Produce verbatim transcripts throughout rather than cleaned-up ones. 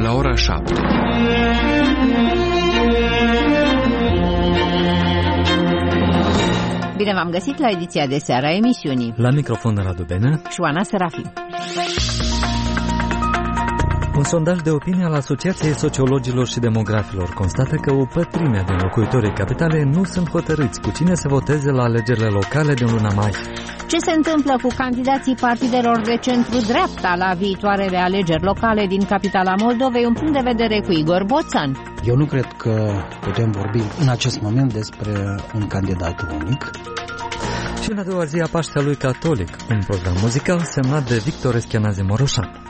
la ora șapte. Bine v-am găsit la ediția de seară a emisiunii. La microfon Radu Benea și Oana Serafim. Un sondaj de opinie al Asociației Sociologilor și Demografilor constată că o pătrime din locuitorii capitalei nu sunt hotărâți cu cine să voteze la alegerile locale din luna mai. Ce se întâmplă cu candidații partidelor de centru-dreapta la viitoarele alegeri locale din capitala Moldovei? Un punct de vedere cu Igor Boțan. Eu nu cred că putem vorbi în acest moment despre un candidat unic. Și în a doua zi a Paștelui Catolic, un program muzical semnat de Victor Eschenazi Moroșan.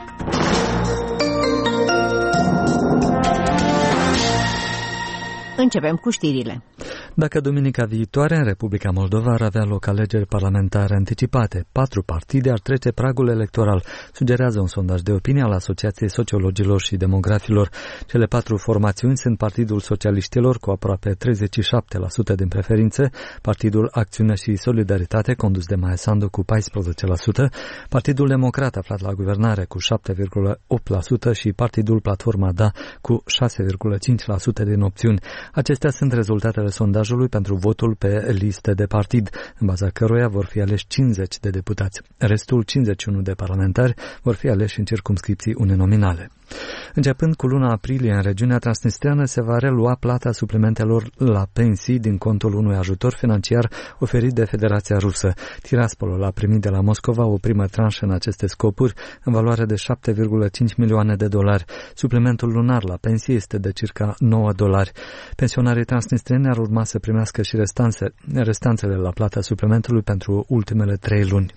Începem cu știrile. Dacă duminica viitoare în Republica Moldova ar avea loc alegeri parlamentare anticipate, patru partide ar trece pragul electoral, sugerează un sondaj de opinie al Asociației Sociologilor și Demografilor. Cele patru formațiuni sunt Partidul Socialiștilor cu aproape treizeci și șapte la sută din preferințe, Partidul Acțiune și Solidaritate condus de Maia Sandu cu paisprezece la sută, Partidul Democrat aflat la guvernare cu șapte virgulă opt la sută și Partidul Platforma Da cu șase virgulă cinci la sută din opțiuni. Acestea sunt rezultatele sondajului pentru votul pe liste de partid, în baza căruia vor fi aleși cincizeci de deputați. Restul cincizeci și unu de parlamentari vor fi aleși în circumscripții uninominale. Începând cu luna aprilie, în regiunea transnistreană se va relua plata suplimentelor la pensii din contul unui ajutor financiar oferit de Federația Rusă. Tiraspolul a primit de la Moscova o primă tranșă în aceste scopuri, în valoare de șapte virgulă cinci milioane de dolari. Suplimentul lunar la pensii este de circa nouă dolari. Pensionarii transnistreni ar urma să primească și restanțe, restanțele la plata suplimentului pentru ultimele trei luni.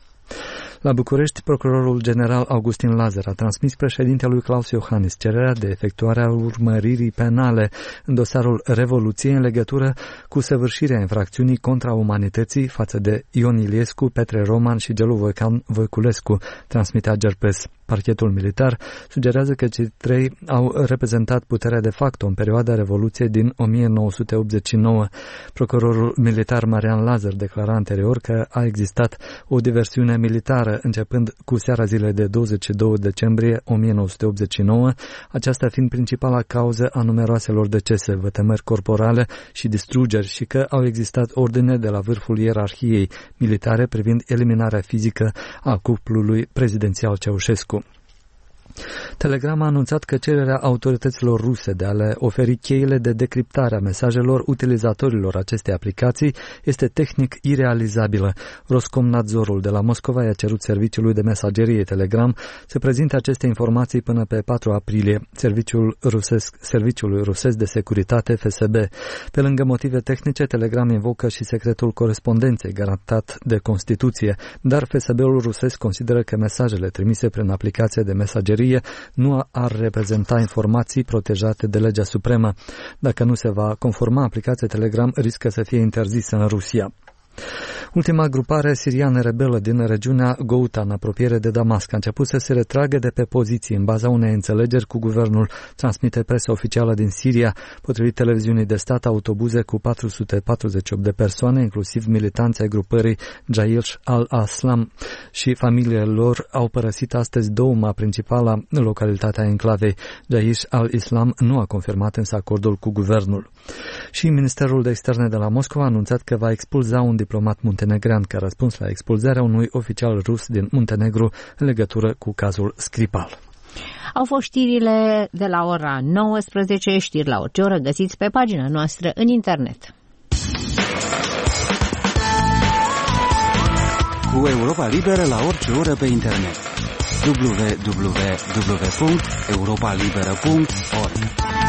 La București, procurorul general Augustin Lazar a transmis președintelui Claus Iohannis cererea de efectuare a urmăririi penale în dosarul Revoluției în legătură cu săvârșirea infracțiunii contra umanității față de Ion Iliescu, Petre Roman și Gelu Voican Voiculescu, transmite Agerpres. Parchetul militar sugerează că cei trei au reprezentat puterea de facto în perioada Revoluției din o mie nouă sute optzeci și nouă. Procurorul militar Marian Lazar declara anterior că a existat o diversiune militară începând cu seara zilei de douăzeci și doi decembrie o mie nouă sute optzeci și nouă, aceasta fiind principala cauză a numeroaselor decese, vătămări corporale și distrugeri și că au existat ordine de la vârful ierarhiei militare privind eliminarea fizică a cuplului prezidențial Ceaușescu. Telegram a anunțat că cererea autorităților ruse de a le oferi cheile de decriptare a mesajelor utilizatorilor acestei aplicații este tehnic irealizabilă. Roscomnadzorul de la Moscova i-a cerut serviciului de mesagerie Telegram să prezinte aceste informații până pe patru aprilie, serviciul rusesc, serviciului rusesc de securitate F S B. Pe lângă motive tehnice, Telegram invocă și secretul corespondenței garantat de Constituție, dar F S B-ul rusesc consideră că mesajele trimise prin aplicație de mesagerie nu ar reprezenta informații protejate de legea supremă. Dacă nu se va conforma, aplicația Telegram riscă să fie interzisă în Rusia. Ultima grupare siriană rebelă din regiunea Ghouta, în apropiere de Damasc, a început să se retragă de pe poziții în baza unei înțelegeri cu guvernul, transmite presa oficială din Siria. Potrivit televiziunii de stat, autobuze cu patru sute patruzeci și opt de persoane, inclusiv militanți ai grupării Jaish al-Aslam și familiile lor, au părăsit astăzi Douma, principala localitate a enclavei. Jaish al-Islam nu a confirmat însă acordul cu guvernul. Și Ministerul de Externe de la Moscova a anunțat că va expulza un diplomat muntenegrean ca răspuns la expulzarea unui oficial rus din Muntenegru în legătură cu cazul Skripal. Au fost știrile de la ora nouăsprezece, știri la orice oră găsiți pe pagina noastră în internet. Cu Europa Liberă la orice oră pe internet. w w w punct europa liberă punct org.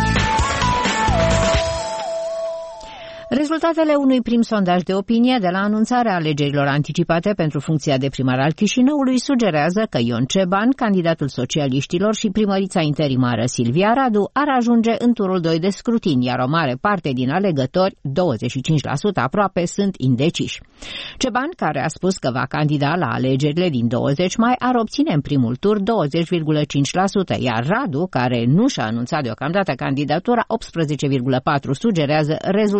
Rezultatele unui prim sondaj de opinie de la anunțarea alegerilor anticipate pentru funcția de primar al Chișinăului sugerează că Ion Ceban, candidatul socialiștilor, și primărița interimară Silvia Radu ar ajunge în turul doi de scrutin, iar o mare parte din alegători, douăzeci și cinci la sută aproape, sunt indeciși. Ceban, care a spus că va candida la alegerile din douăzeci mai, ar obține în primul tur douăzeci virgulă cinci la sută, iar Radu, care nu și-a anunțat deocamdată candidatura, optsprezece virgulă patru la sută, sugerează rezultatele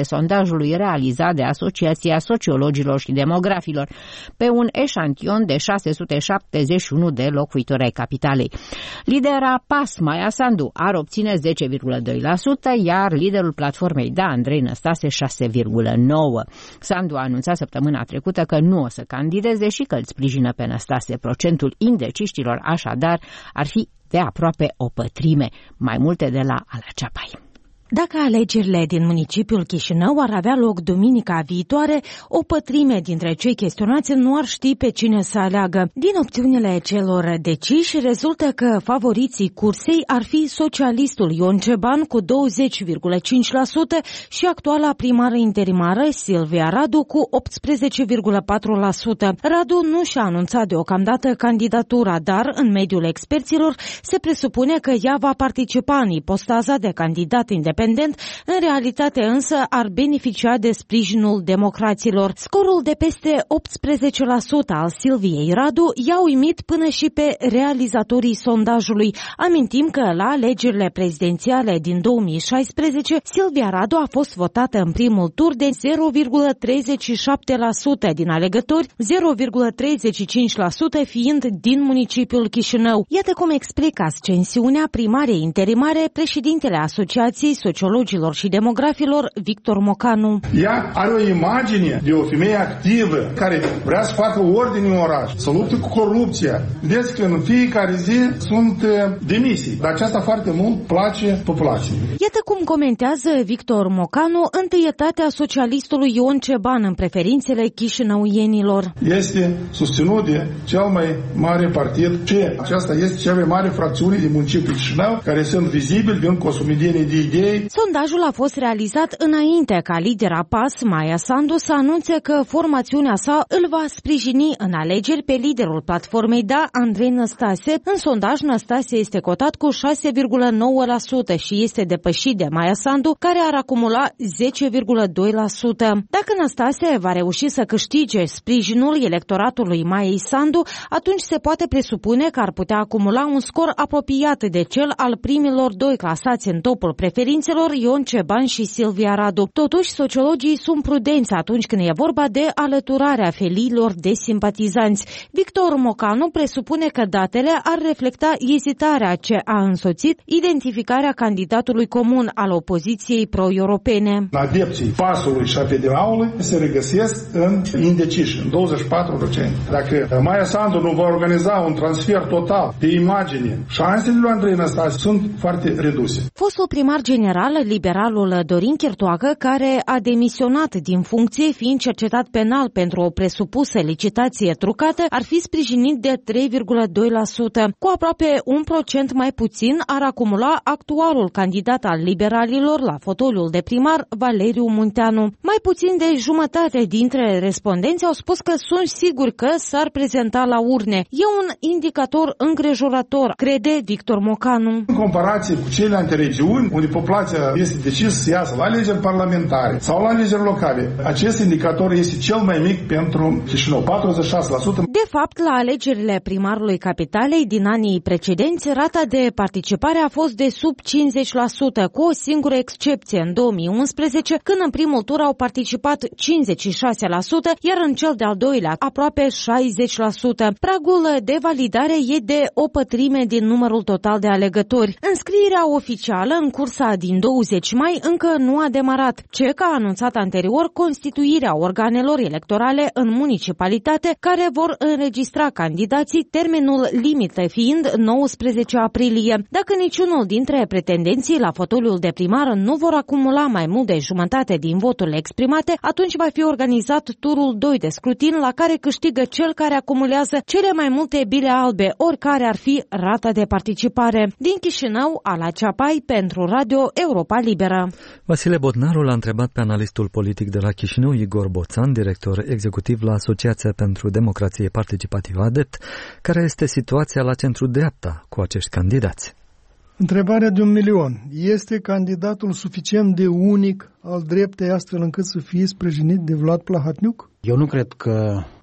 sondajului realizat de Asociația Sociologilor și Demografilor pe un eșantion de șase sute șaptezeci și unu de locuitori ai capitalei. Lidera P A S, Maia Sandu, ar obține zece virgulă doi la sută, iar liderul platformei Da, Andrei Năstase, șase virgulă nouă la sută. Sandu a anunțat săptămâna trecută că nu o să candideze și că îl sprijină pe Năstase. Procentul indeciștilor, așadar, ar fi de aproape o pătrime, mai multe de la Ala Ceapai. Dacă alegerile din municipiul Chișinău ar avea loc duminica viitoare, o pătrime dintre cei chestionați nu ar ști pe cine să aleagă. Din opțiunile celor deciși rezultă că favoriții cursei ar fi socialistul Ion Ceban cu douăzeci virgulă cinci la sută și actuala primară interimară Silvia Radu cu optsprezece virgulă patru la sută. Radu nu și-a anunțat deocamdată candidatura, dar în mediul experților se presupune că ea va participa în ipostaza de candidat independent. În realitate însă ar beneficia de sprijinul democraților. Scorul de peste optsprezece la sută al Silviei Radu i-a uimit până și pe realizatorii sondajului. Amintim că la alegerile prezidențiale din două mii șaisprezece, Silvia Radu a fost votată în primul tur de zero virgulă treizeci și șapte la sută din alegători, zero virgulă treizeci și cinci la sută fiind din municipiul Chișinău. Iată cum explică ascensiunea primarei interimare președintele Asociației Sociologilor și Demografilor, Victor Mocanu. Ea are o imagine de o femeie activă care vrea să facă ordine în oraș, să lupte cu corupția. Vedeți că în fiecare zi sunt demisii, dar aceasta foarte mult place populației. Iată cum comentează Victor Mocanu întâietatea socialistului Ion Ceban în preferințele chișinăuienilor. Este susținut de cel mai mare partid și aceasta este cea mai mare fracțiune din municipiul Chișinău, care sunt vizibili, vin cu o sumedenie de idei. Sondajul a fost realizat înainte ca lidera P A S, Maia Sandu, să anunțe că formațiunea sa îl va sprijini în alegeri pe liderul platformei Da, Andrei Năstase. În sondaj, Năstase este cotat cu șase virgulă nouă la sută și este depășit de Maia Sandu, care ar acumula zece virgulă doi la sută. Dacă Năstase va reuși să câștige sprijinul electoratului Maiei Sandu, atunci se poate presupune că ar putea acumula un scor apropiat de cel al primilor doi clasați în topul preferințelor, Ion Ceban și Silvia Radu. Totuși, sociologii sunt prudenți atunci când e vorba de alăturarea feliilor de simpatizanți. Victor Mocanu presupune că datele ar reflecta ezitarea ce a însoțit identificarea candidatului comun al opoziției pro-europene. Adepții P A S-ului și a P D A-ului se regăsesc în indeciși, în douăzeci și patru la sută. Dacă Maia Sandu nu va organiza un transfer total de imagine, șansele lui Andrei Năstase sunt foarte reduse. Fostul primar general, liberalul Dorin Chirtoacă, care a demisionat din funcție fiind cercetat penal pentru o presupusă licitație trucată, ar fi sprijinit de trei virgulă doi la sută. Cu aproape un procent mai puțin ar acumula actualul candidat al liberalilor la fotoliul de primar, Valeriu Munteanu. Mai puțin de jumătate dintre respondenți au spus că sunt siguri că s-ar prezenta la urne. E un indicator îngrijorător, crede Victor Mocanu. În comparație cu celelalte regiuni, unde populația este decis să iasă la alegeri parlamentare sau la alegeri locale, acest indicator este cel mai mic pentru Chișinău, patruzeci și șase la sută. De fapt, la alegerile primarului capitalei din anii precedenți, rata de participare a fost de sub cincizeci la sută, cu o singură excepție în două mii unsprezece, când în primul tur au participat cincizeci și șase la sută, iar în cel de-al doilea aproape șaizeci la sută. Pragul de validare e de o pătrime din numărul total de alegători. Înscrierea oficială în cursa din douăzeci mai încă nu a demarat. C E C a anunțat anterior constituirea organelor electorale în municipalitate care vor înregistra candidații, termenul limită fiind nouăsprezece aprilie. Dacă niciunul dintre pretendenții la fotoliul de primar nu vor acumula mai mult de jumătate din voturile exprimate, atunci va fi organizat turul doi de scrutin, la care câștigă cel care acumulează cele mai multe bile albe, oricare ar fi rata de participare. Din Chișinău, Ala Ceapai, pentru Radio Europa Liberă. Vasile Bodnaru l-a întrebat pe analistul politic de la Chișinău, Igor Boțan, director executiv la Asociația pentru Democrație Participativă A D E T, care este situația la centru-dreapta cu acești candidați. Întrebarea de un milion. Este candidatul suficient de unic al dreptei astfel încât să fie sprijinit de Vlad Plahatniuc? Eu nu cred că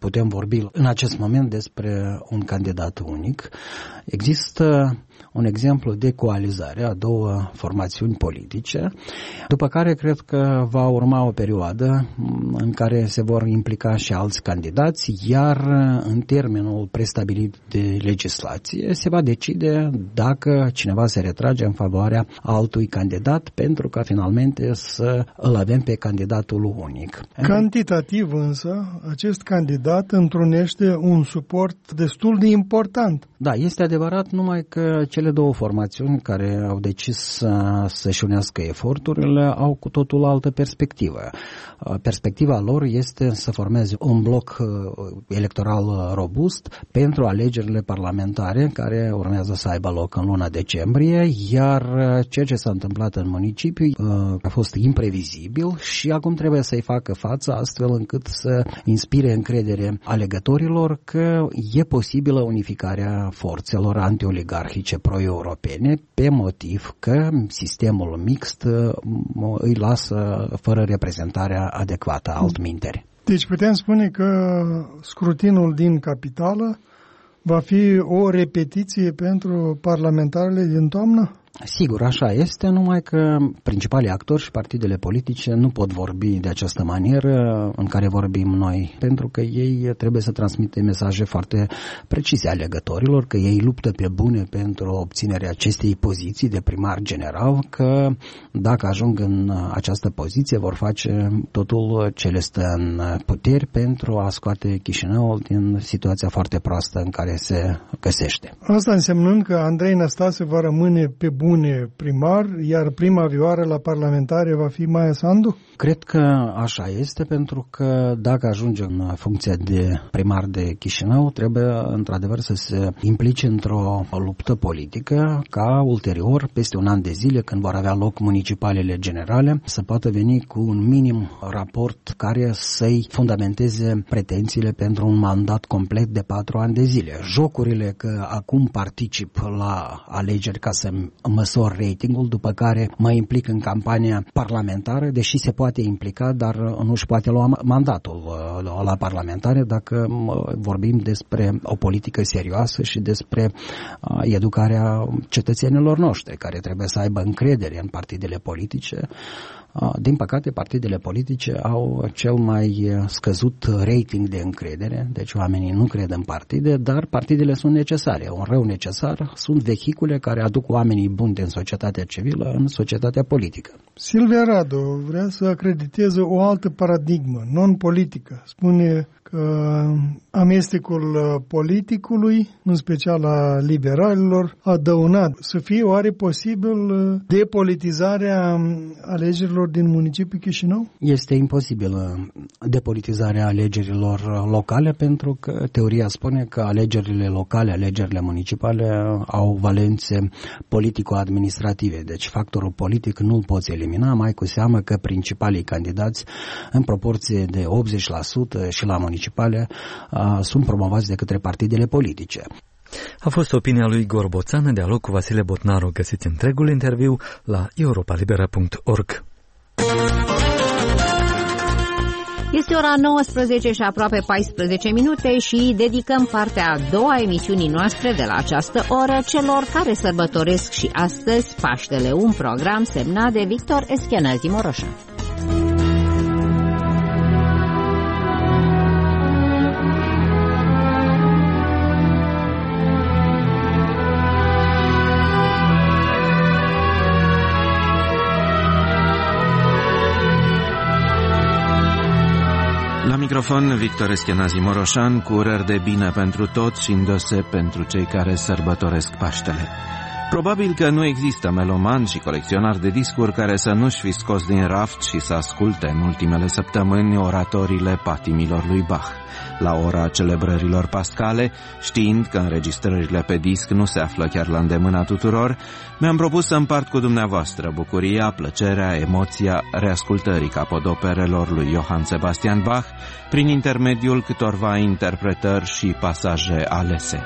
putem vorbi în acest moment despre un candidat unic. Există un exemplu de coalizare a două formațiuni politice, după care cred că va urma o perioadă în care se vor implica și alți candidați, iar în termenul prestabilit de legislație se va decide dacă cineva se retrage în favoarea altui candidat pentru ca finalmente să îl avem pe candidatul unic. Cantitativ însă, acest candidat întrunește un suport destul de important. Da, este adevărat, numai că cele două formațiuni care au decis să, să-și unească eforturile au cu totul altă perspectivă. Perspectiva lor este să formeze un bloc electoral robust pentru alegerile parlamentare care urmează să aibă loc în luna decembrie, iar ceea ce s-a întâmplat în municipiu a fost imprevizibil și acum trebuie să-i facă față astfel încât să inspire încredere alegătorilor că e posibilă unificarea forțelor antioligarhice pro-europene pe motiv că sistemul mixt îi lasă fără reprezentarea adecvată altminteri. Deci putem spune că scrutinul din capitală va fi o repetiție pentru parlamentarele din toamnă? Sigur, așa este, numai că principalii actori și partidele politice nu pot vorbi de această manieră în care vorbim noi, pentru că ei trebuie să transmită mesaje foarte precise alegătorilor, că ei luptă pe bune pentru obținerea acestei poziții de primar general, că dacă ajung în această poziție vor face totul ce le stă în puteri pentru a scoate Chișinăul din situația foarte proastă în care se găsește. Asta însemnând că Andrei Năstase va rămâne pe bune primar, iar prima vioară la parlamentare va fi Maia Sandu? Cred că așa este, pentru că dacă ajunge în funcția de primar de Chișinău, trebuie într-adevăr să se implice într-o luptă politică ca ulterior, peste un an de zile, când vor avea loc municipalele generale, să poată veni cu un minim raport care să-i fundamenteze pretențiile pentru un mandat complet de patru ani de zile. Jocurile că acum particip la alegeri ca să măsor ratingul, după care mă implic în campania parlamentară, deși se poate implica, dar nu își poate lua mandatul la parlamentare dacă vorbim despre o politică serioasă și despre educarea cetățenilor noștri, care trebuie să aibă încredere în partidele politice. Din păcate, partidele politice au cel mai scăzut rating de încredere, deci oamenii nu cred în partide, dar partidele sunt necesare, un rău necesar, sunt vehicule care aduc oamenii buni din societatea civilă în societatea politică. Silvia Radu vrea să acrediteze o altă paradigmă, non-politică. Spune că amestecul politicului, în special a liberalilor, a dăunat. Să fie oare posibil depolitizarea alegerilor din municipiul Chișinău? Este imposibil depolitizarea alegerilor locale, pentru că teoria spune că alegerile locale, alegerile municipale au valențe politico-administrative, deci factorul politic nu îl poți elimina, mai cu seamă că principalii candidați în proporție de optzeci la sută și la municipale uh, sunt promovați de către partidele politice. A fost opinia lui Igor Boțan, în dialog cu Vasile Botnaru. Găsiți întregul interviu la europa libera punct org. Este ora nouăsprezece și aproape paisprezece minute și dedicăm partea a doua a emisiunii noastre de la această oră celor care sărbătoresc și astăzi Paștele, un program semnat de Victor Eschenazi Moroșan. La microfon, Victor Eschenazi Moroșan, cu urări de bine pentru toți și îndose pentru cei care sărbătoresc Paștele. Probabil că nu există meloman și colecționar de discuri care să nu-și fi scos din raft și să asculte în ultimele săptămâni oratoriile patimilor lui Bach. La ora celebrărilor pascale, știind că înregistrările pe disc nu se află chiar la îndemâna tuturor, mi-am propus să împart cu dumneavoastră bucuria, plăcerea, emoția reascultării capodoperelor lui Johann Sebastian Bach prin intermediul câtorva interpretări și pasaje alese.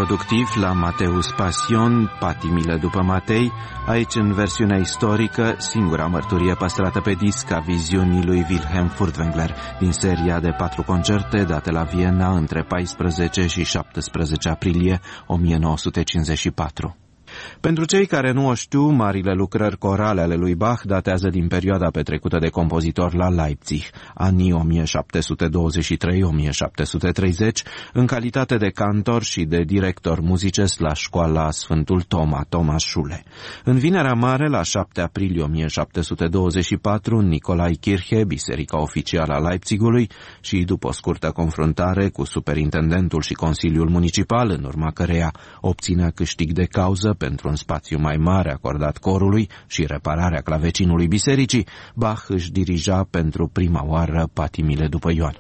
introductiv la Mateus Pasion, Patimile după Matei, aici în versiunea istorică, singura mărturie păstrată pe disc a viziunii lui Wilhelm Furtwängler din seria de patru concerte date la Viena între paisprezece și șaptesprezece aprilie o mie nouă sute cincizeci și patru. Pentru cei care nu o știu, marile lucrări corale ale lui Bach datează din perioada petrecută de compozitor la Leipzig, anii o mie șapte sute douăzeci și trei - o mie șapte sute treizeci, în calitate de cantor și de director muzicesc la școala Sfântul Toma, Thomas Schule. În Vinerea Mare, la șapte aprilie o mie șapte sute douăzeci și patru, în Nicolaikirche, biserica oficială a Leipzigului, și după o scurtă confruntare cu superintendentul și Consiliul Municipal, în urma căreia obținea câștig de cauză pentru un spațiu mai mare acordat corului și repararea clavecinului bisericii, Bach își dirija pentru prima oară Patimile după Ioan.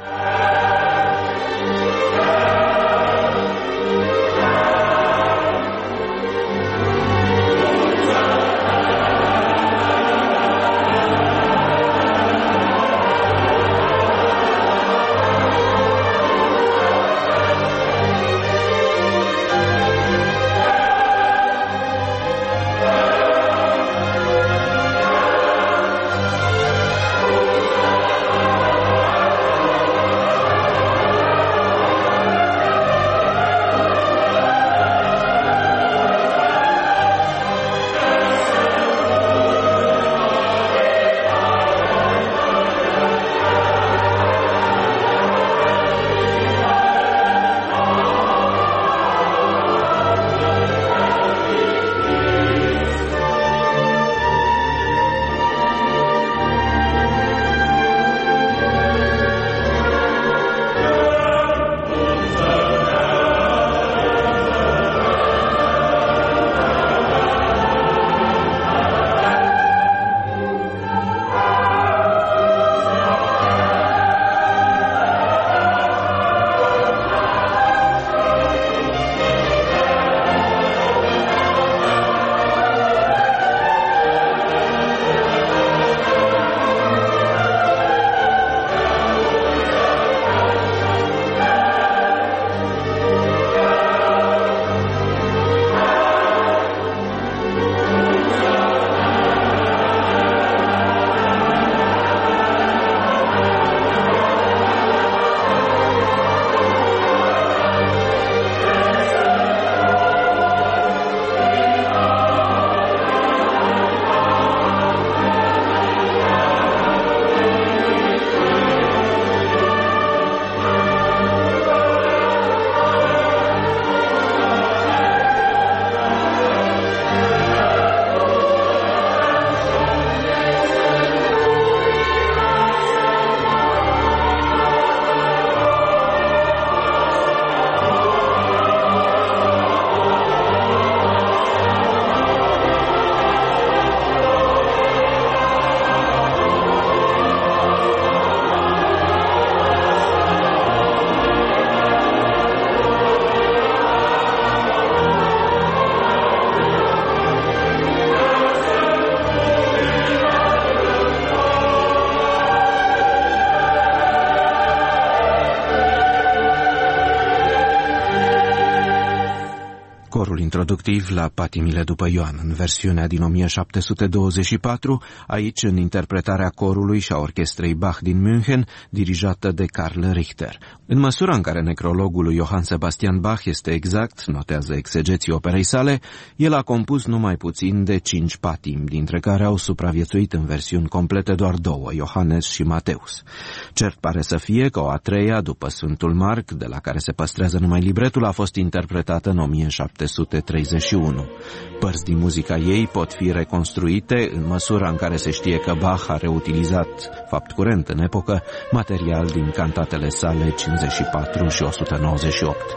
Corul introductiv la Patimile după Ioan, în versiunea din o mie șapte sute douăzeci și patru, aici în interpretarea corului și a orchestrei Bach din München, dirijată de Karl Richter. În măsura în care necrologul lui Johann Sebastian Bach este exact, notează exegeții operei sale, el a compus numai puțin de cinci patimi, dintre care au supraviețuit în versiuni complete doar două, Iohannes și Mateus. Cert pare să fie că o a treia, după Sfântul Marc, de la care se păstrează numai libretul, a fost interpretată în o mie șapte sute treizeci și unu. Părți din muzica ei pot fi reconstruite în măsura în care se știe că Bach a reutilizat, fapt curent în epocă, material din cantatele sale cincizeci și patru și o sută nouăzeci și opt.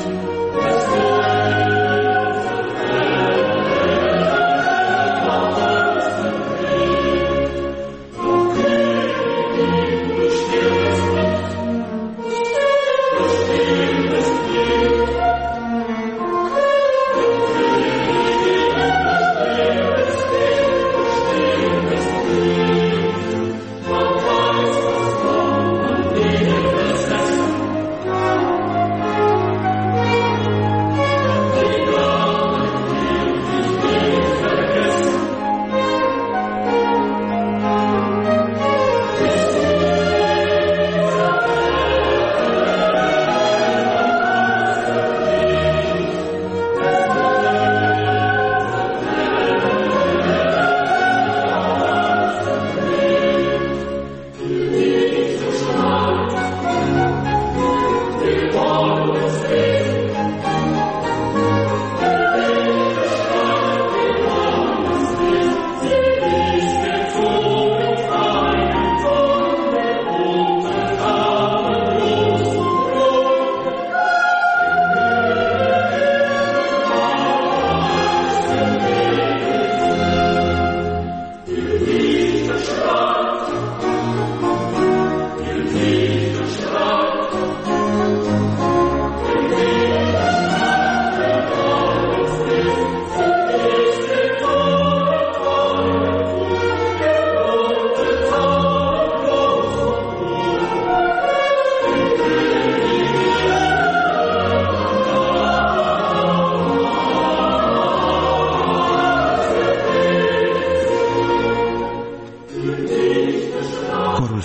Oh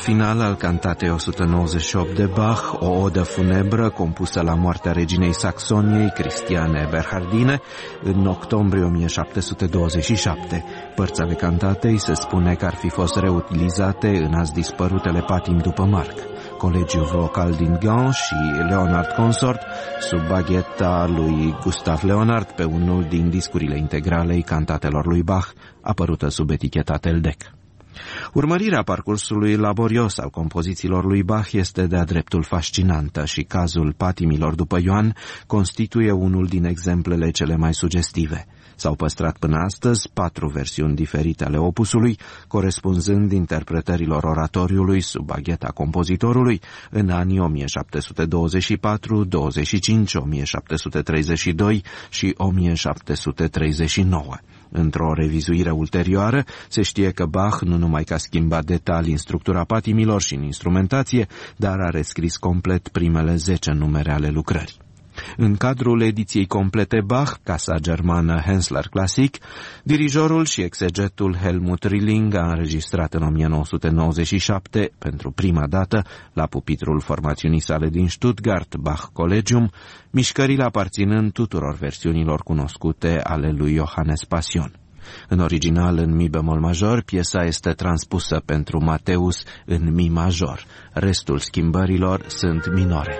final al cantatei o sută nouăzeci și opt de Bach, o odă funebră compusă la moartea reginei Saxoniei, Cristiane Eberhardine, în octombrie o mie șapte sute douăzeci și șapte. Părțile cantatei se spune că ar fi fost reutilizate în azi dispărutele patimi după Marc. Colegiul vocal din Gand și Leonard Consort, sub bagheta lui Gustav Leonard, pe unul din discurile integralei cantatelor lui Bach, apărută sub eticheta Teldec. Urmărirea parcursului laborios al compozițiilor lui Bach este de-a dreptul fascinantă și cazul patimilor după Ioan constituie unul din exemplele cele mai sugestive. S-au păstrat până astăzi patru versiuni diferite ale opusului, corespunzând interpretărilor oratoriului sub bagheta compozitorului în anii o mie șapte sute douăzeci și patru, douăzeci și cinci, o mie șapte sute treizeci și doi și o mie șapte sute treizeci și nouă. Într-o revizuire ulterioară, se știe că Bach nu numai că a schimbat detalii în structura patimilor și în instrumentație, dar a rescris complet primele zece numere ale lucrării. În cadrul ediției complete Bach, casa germană Hensler Classic, dirijorul și exegetul Helmut Rilling a înregistrat în o mie nouă sute nouăzeci și șapte, pentru prima dată, la pupitrul formațiunii sale din Stuttgart, Bach Collegium, mișcările aparținând tuturor versiunilor cunoscute ale lui Johannes Passion. În original, în mi bemol major, piesa este transpusă pentru Mateus în mi major. Restul schimbărilor sunt minore.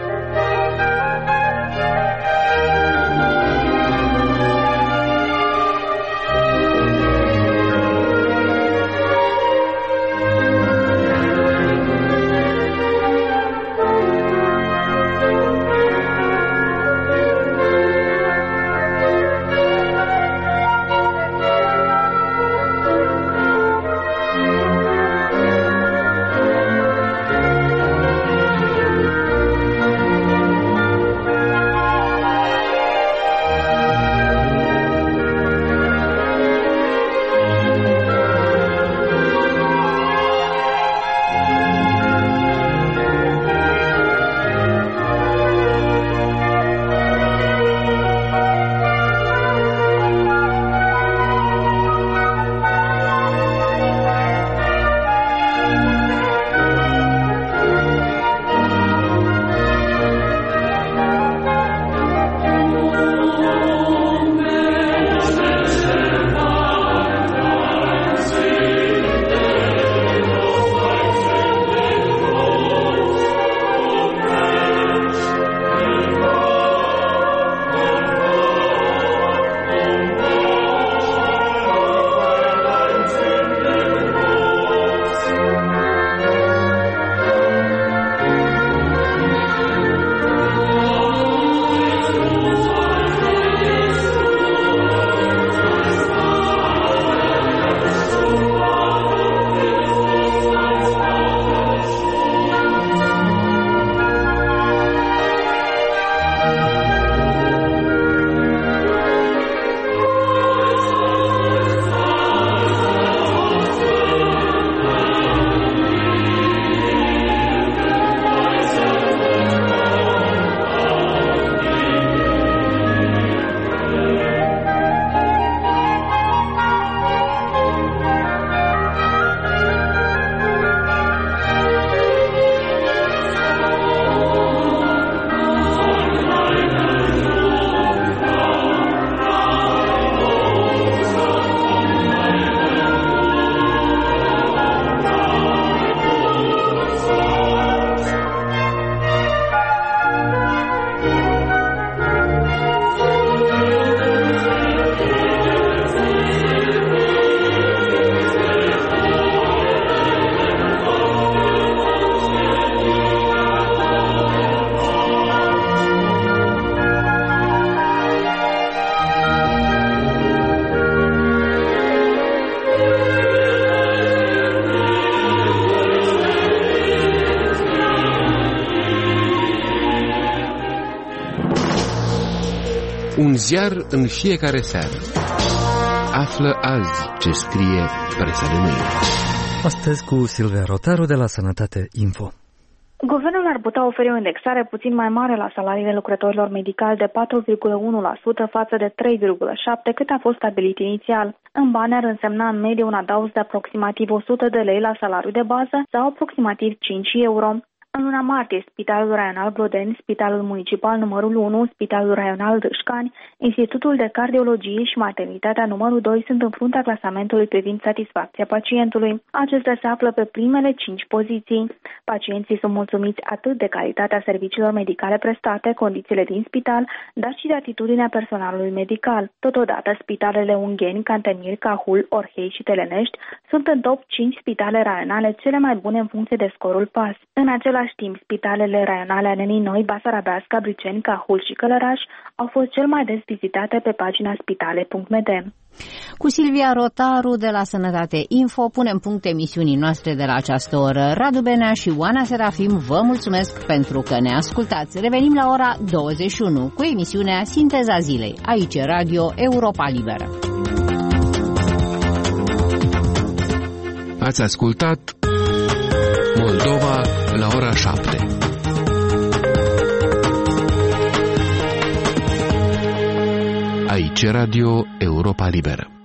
Un ziar în fiecare seară. Află azi ce scrie presa de mâine. Astăzi cu Silvia Rotaru de la Sănătate Info. Guvernul ar putea oferi o indexare puțin mai mare la salariile lucrătorilor medicali de patru virgulă unu la sută față de trei virgulă șapte la sută cât a fost stabilit inițial. În bani ar însemna în medie un adaos de aproximativ o sută de lei la salariul de bază sau aproximativ cinci euro. În luna martie, Spitalul Raional Glodeni, Spitalul Municipal numărul unu, Spitalul Raional Dâșcani, Institutul de Cardiologie și Maternitatea numărul doi sunt în fruntea clasamentului privind satisfacția pacientului. Acestea se află pe primele cinci poziții. Pacienții sunt mulțumiți atât de calitatea serviciilor medicale prestate, condițiile din spital, dar și de atitudinea personalului medical. Totodată, spitalele Ungheni, Cantemir, Cahul, Orhei și Telenești sunt în top cinci spitale raionale cele mai bune în funcție de scorul P A S. În același timp, spitalele raionale Anenii Noi, Basarabeasca, Briceni, Cahul și Călăraș au fost cel mai des vizitate pe pagina spitale punct m d. Cu Silvia Rotaru de la Sănătate Info punem punct emisiunii noastre de la această oră. Radu Benea și Oana Serafim vă mulțumesc pentru că ne ascultați. Revenim la ora douăzeci și unu cu emisiunea Sinteza Zilei, aici Radio Europa Liberă. Ați ascultat Moldova la ora șapte. Aici Radio Europa Liberă.